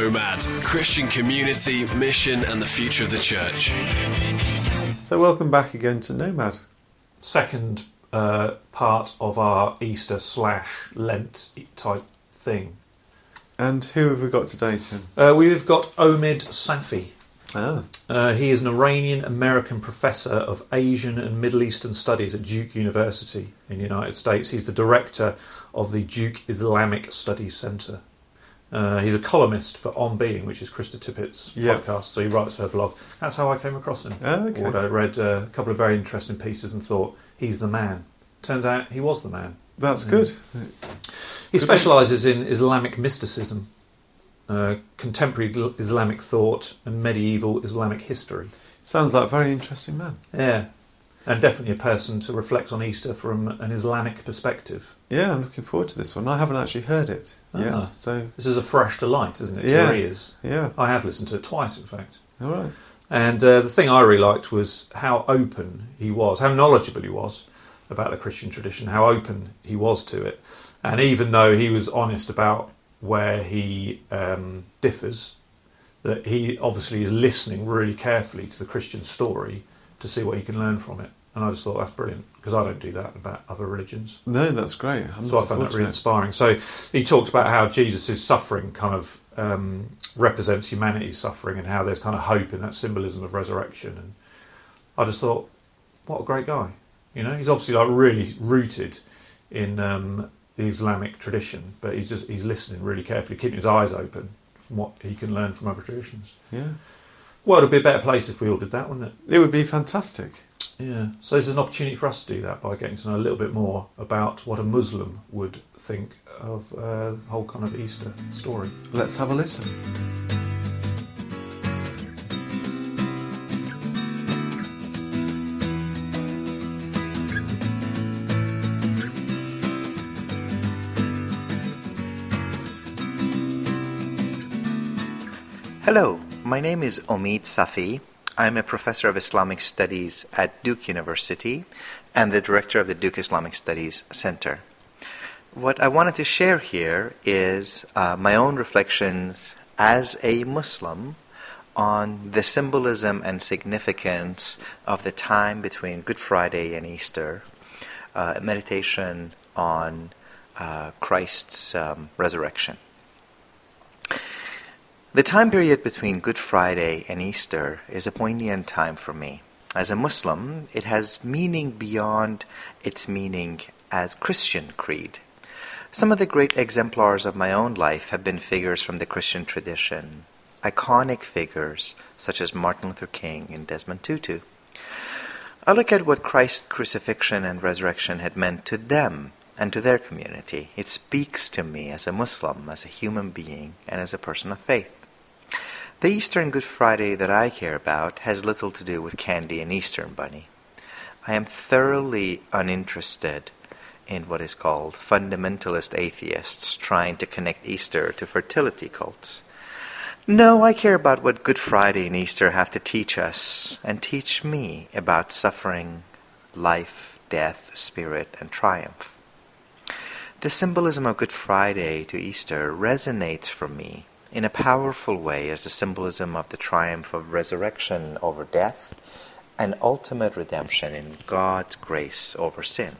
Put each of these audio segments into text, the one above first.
Nomad, Christian community, mission and the future of the church. So welcome back again to Nomad. Second part of our Easter / Lent type thing. And who have we got today, Tim? We've got Omid Safi. Ah. He is an Iranian-American professor of Asian and Middle Eastern Studies at Duke University in the United States. He's the director of the Duke Islamic Studies Centre. He's a columnist for On Being, which is Krista Tippett's podcast, so he writes for her blog. That's how I came across him. Oh, okay. I read a couple of very interesting pieces and thought, he's the man. Turns out he was the man. That's good. He specialises in Islamic mysticism, contemporary Islamic thought and medieval Islamic history. Sounds like a very interesting man. Yeah, and definitely a person to reflect on Easter from an Islamic perspective. Yeah, I'm looking forward to this one. I haven't actually heard it yet, so this is a fresh delight, isn't it, to Yeah. your ears? yeah. I have listened to it twice, in fact. All right. And the thing I really liked was how open he was, how knowledgeable he was about the Christian tradition, how open he was to it. And even though he was honest about where he differs, that he obviously is listening really carefully to the Christian story to see what he can learn from it. And I just thought that's brilliant, because I don't do that about other religions. No, that's great. So I found that really inspiring. So he talks about how Jesus' suffering kind of represents humanity's suffering, and how there's kind of hope in that symbolism of resurrection. And I just thought, what a great guy. You know, he's obviously like really rooted in the Islamic tradition, but he's listening really carefully, keeping his eyes open from what he can learn from other traditions. Yeah. Well, it'd be a better place if we all did that, wouldn't it? It would be fantastic. Yeah. So this is an opportunity for us to do that by getting to know a little bit more about what a Muslim would think of the whole kind of Easter story. Let's have a listen. Hello, my name is Omid Safi. I'm a professor of Islamic Studies at Duke University and the director of the Duke Islamic Studies Center. What I wanted to share here is my own reflections as a Muslim on the symbolism and significance of the time between Good Friday and Easter, meditation on Christ's resurrection. The time period between Good Friday and Easter is a poignant time for me. As a Muslim, it has meaning beyond its meaning as Christian creed. Some of the great exemplars of my own life have been figures from the Christian tradition, iconic figures such as Martin Luther King and Desmond Tutu. I look at what Christ's crucifixion and resurrection had meant to them and to their community. It speaks to me as a Muslim, as a human being, and as a person of faith. The Easter and Good Friday that I care about has little to do with candy and Easter Bunny. I am thoroughly uninterested in what is called fundamentalist atheists trying to connect Easter to fertility cults. No, I care about what Good Friday and Easter have to teach us and teach me about suffering, life, death, spirit, and triumph. The symbolism of Good Friday to Easter resonates for me in a powerful way as the symbolism of the triumph of resurrection over death and ultimate redemption in God's grace over sin.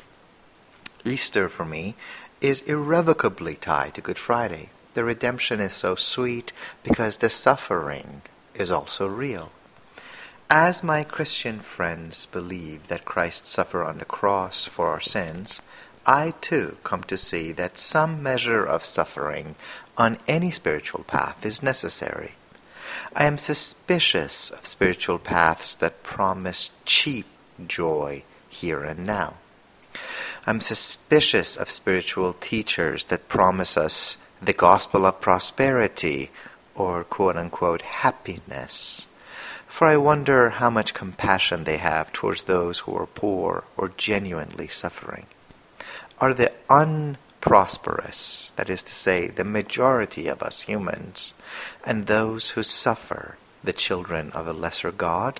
Easter, for me, is irrevocably tied to Good Friday. The redemption is so sweet because the suffering is also real. As my Christian friends believe that Christ suffered on the cross for our sins, I too come to see that some measure of suffering on any spiritual path is necessary. I am suspicious of spiritual paths that promise cheap joy here and now. I'm suspicious of spiritual teachers that promise us the gospel of prosperity or quote-unquote happiness. For I wonder how much compassion they have towards those who are poor or genuinely suffering. Are the unprosperous, that is to say, the majority of us humans, and those who suffer, the children of a lesser God?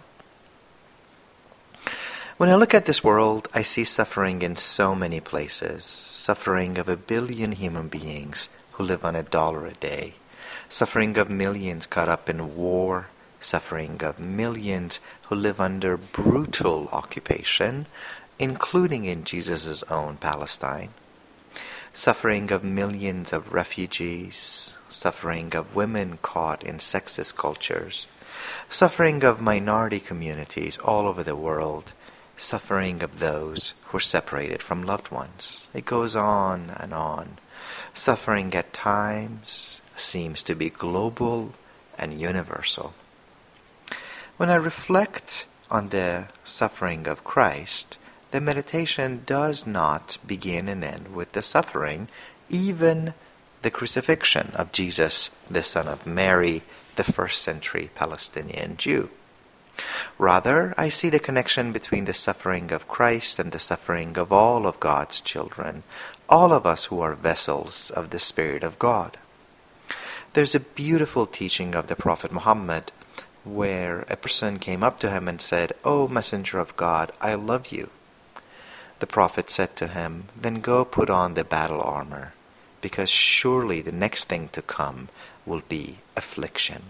When I look at this world, I see suffering in so many places. Suffering of 1 billion human beings who live on $1 a day. suffering of millions caught up in war, suffering of millions who live under brutal occupation, including in Jesus' own Palestine, suffering of millions of refugees, suffering of women caught in sexist cultures, suffering of minority communities all over the world, suffering of those who are separated from loved ones. It goes on and on. Suffering at times seems to be global and universal. When I reflect on the suffering of Christ, the meditation does not begin and end with the suffering, even the crucifixion of Jesus, the son of Mary, the first century Palestinian Jew. Rather, I see the connection between the suffering of Christ and the suffering of all of God's children, all of us who are vessels of the Spirit of God. There's a beautiful teaching of the Prophet Muhammad where a person came up to him and said, "O Messenger of God, I love you." The Prophet said to him, "Then go put on the battle armor, because surely the next thing to come will be affliction."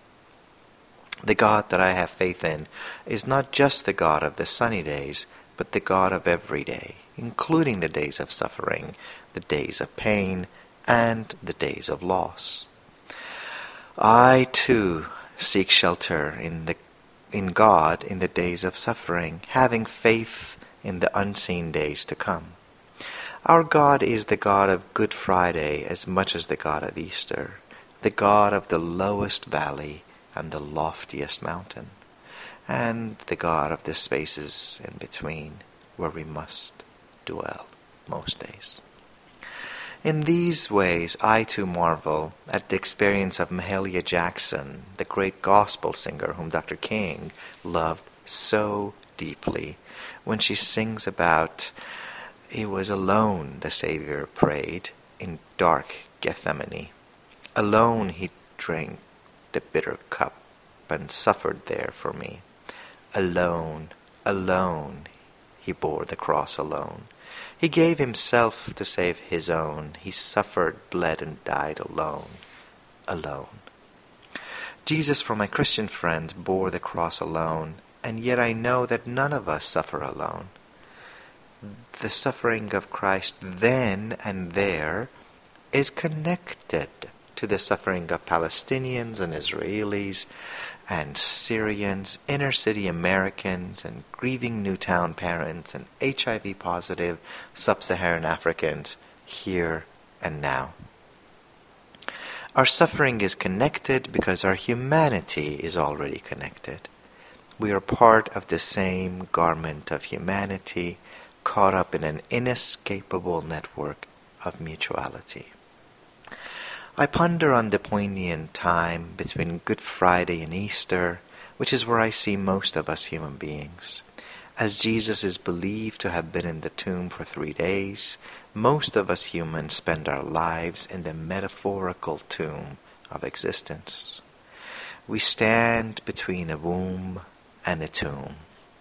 The God that I have faith in is not just the God of the sunny days, but the God of every day, including the days of suffering, the days of pain, and the days of loss. I too seek shelter in God in the days of suffering, having faith in the unseen days to come. Our God is the God of Good Friday as much as the God of Easter, the God of the lowest valley and the loftiest mountain, and the God of the spaces in between where we must dwell most days. In these ways, I too marvel at the experience of Mahalia Jackson, the great gospel singer whom Dr. King loved so deeply, when she sings about, "It was alone the Savior prayed in dark Gethsemane. Alone he drank the bitter cup and suffered there for me. Alone, alone, he bore the cross alone. He gave himself to save his own. He suffered, bled, and died alone, alone." Jesus, for my Christian friends, bore the cross alone, and yet I know that none of us suffer alone. The suffering of Christ then and there is connected to the suffering of Palestinians and Israelis and Syrians, inner city Americans and grieving Newtown parents and HIV-positive sub-Saharan Africans here and now. Our suffering is connected because our humanity is already connected. We are part of the same garment of humanity, caught up in an inescapable network of mutuality. I ponder on the poignant time between Good Friday and Easter, which is where I see most of us human beings. As Jesus is believed to have been in the tomb for 3 days, most of us humans spend our lives in the metaphorical tomb of existence. We stand between a womb and a tomb.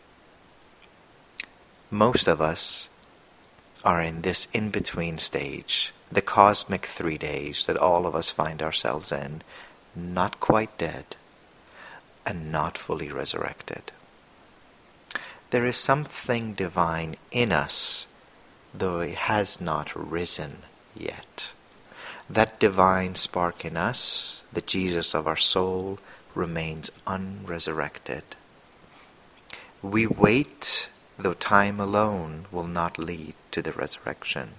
Most of us are in this in-between stage, the cosmic 3 days that all of us find ourselves in, not quite dead and not fully resurrected. There is something divine in us, though it has not risen yet. That divine spark in us, the Jesus of our soul, remains unresurrected. We wait, though time alone will not lead to the resurrection.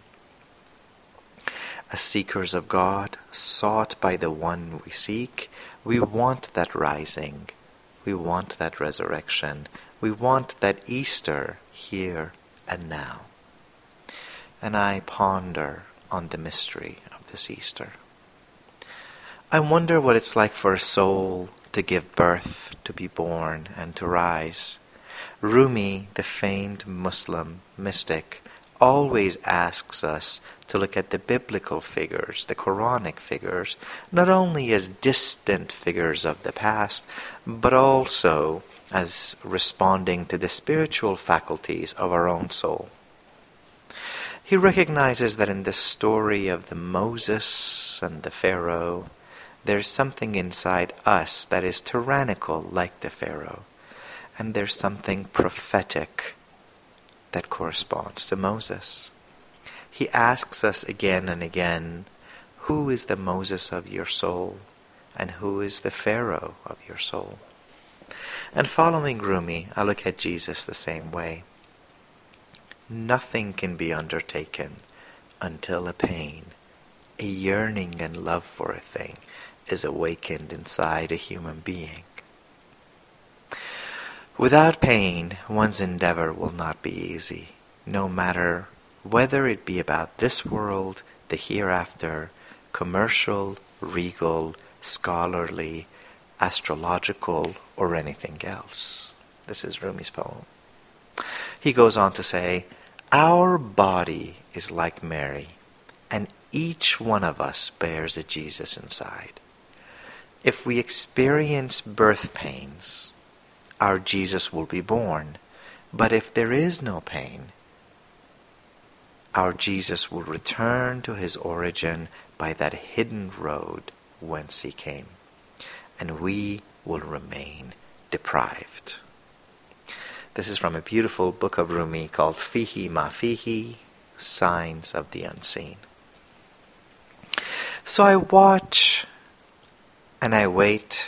As seekers of God, sought by the one we seek, we want that rising, we want that resurrection, we want that Easter here and now. And I ponder on the mystery of this Easter. I wonder what it's like for a soul to give birth, to be born, and to rise. Rumi, the famed Muslim mystic, always asks us to look at the biblical figures, the Quranic figures, not only as distant figures of the past, but also as responding to the spiritual faculties of our own soul. He recognizes that in the story of the Moses and the Pharaoh, There's something inside us that is tyrannical like the Pharaoh, and there's something prophetic that corresponds to Moses. He asks us again and again, who is the Moses of your soul, and who is the Pharaoh of your soul? And following Rumi, I look at Jesus the same way. Nothing can be undertaken until a pain, a yearning and love for a thing is awakened inside a human being. Without pain, one's endeavor will not be easy, no matter whether it be about this world, the hereafter, commercial, regal, scholarly, astrological, or anything else. This is Rumi's poem. He goes on to say, our body is like Mary, and each one of us bears a Jesus inside. If we experience birth pains, our Jesus will be born. But if there is no pain, our Jesus will return to his origin by that hidden road whence he came, and we will remain deprived. This is from a beautiful book of Rumi called Fihi Ma Fihi, Signs of the Unseen. So I watch and I wait.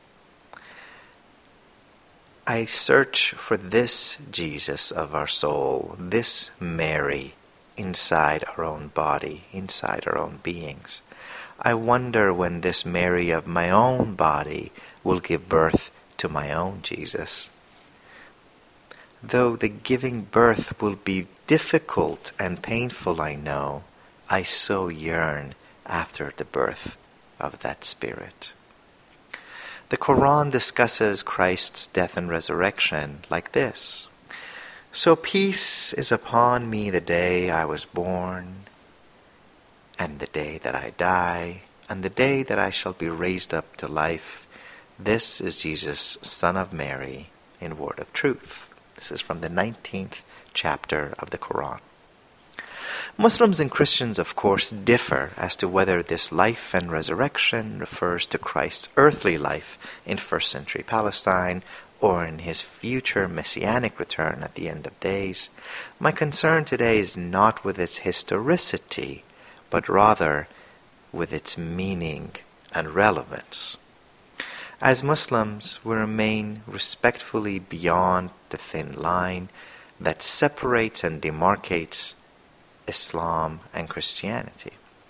I search for this Jesus of our soul, this Mary inside our own body, inside our own beings. I wonder when this Mary of my own body will give birth to my own Jesus. Though the giving birth will be difficult and painful, I know, I so yearn after the birth of that Spirit. The Quran discusses Christ's death and resurrection like this. So peace is upon me the day I was born, and the day that I die, and the day that I shall be raised up to life. This is Jesus, Son of Mary, in Word of Truth. This is from the 19th chapter of the Quran. Muslims and Christians, of course, differ as to whether this life and resurrection refers to Christ's earthly life in first century Palestine or in his future messianic return at the end of days. My concern today is not with its historicity, but rather with its meaning and relevance. As Muslims, we remain respectfully beyond the thin line that separates and demarcates Islam and Christianity.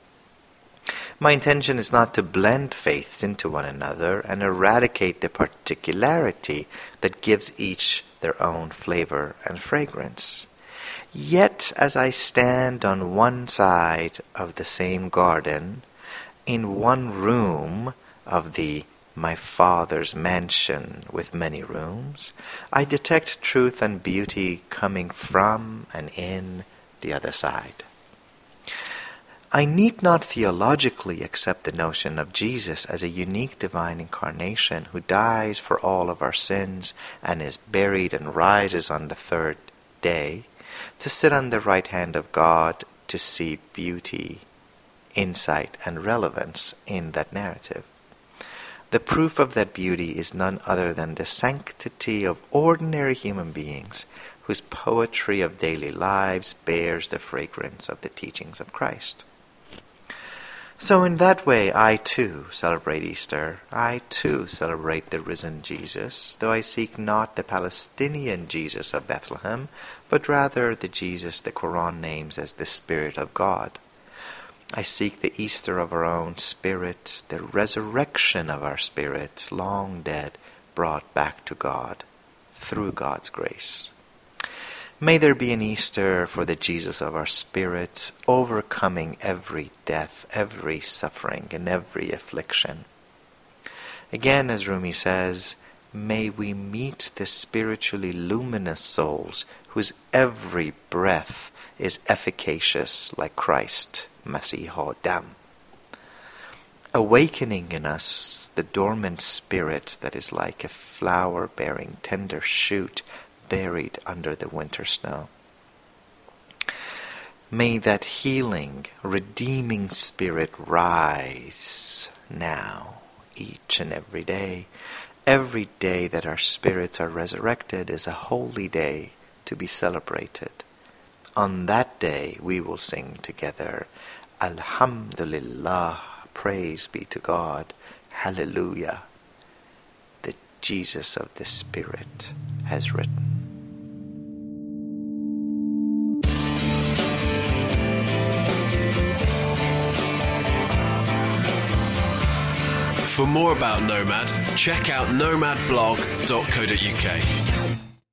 My intention is not to blend faiths into one another and eradicate the particularity that gives each their own flavor and fragrance. Yet, as I stand on one side of the same garden, in one room of the my Father's mansion with many rooms, I detect truth and beauty coming from and in the other side. I need not theologically accept the notion of Jesus as a unique divine incarnation who dies for all of our sins and is buried and rises on the third day, to sit on the right hand of God to see beauty, insight, and relevance in that narrative. The proof of that beauty is none other than the sanctity of ordinary human beings whose poetry of daily lives bears the fragrance of the teachings of Christ. So in that way, I too celebrate Easter. I too celebrate the risen Jesus, though I seek not the Palestinian Jesus of Bethlehem, but rather the Jesus the Quran names as the Spirit of God. I seek the Easter of our own spirit, the resurrection of our spirit, long dead, brought back to God through God's grace. May there be an Easter for the Jesus of our spirit, overcoming every death, every suffering, and every affliction. Again, as Rumi says, may we meet the spiritually luminous souls whose every breath is efficacious like Christ, Masih Dam, awakening in us the dormant spirit that is like a flower-bearing tender shoot buried under the winter snow. May that healing, redeeming spirit rise now, each and every day. Every day that our spirits are resurrected is a holy day to be celebrated. On that day we will sing together, Alhamdulillah, praise be to God, Hallelujah. The Jesus of the Spirit has written. For more about Nomad, check out nomadblog.co.uk.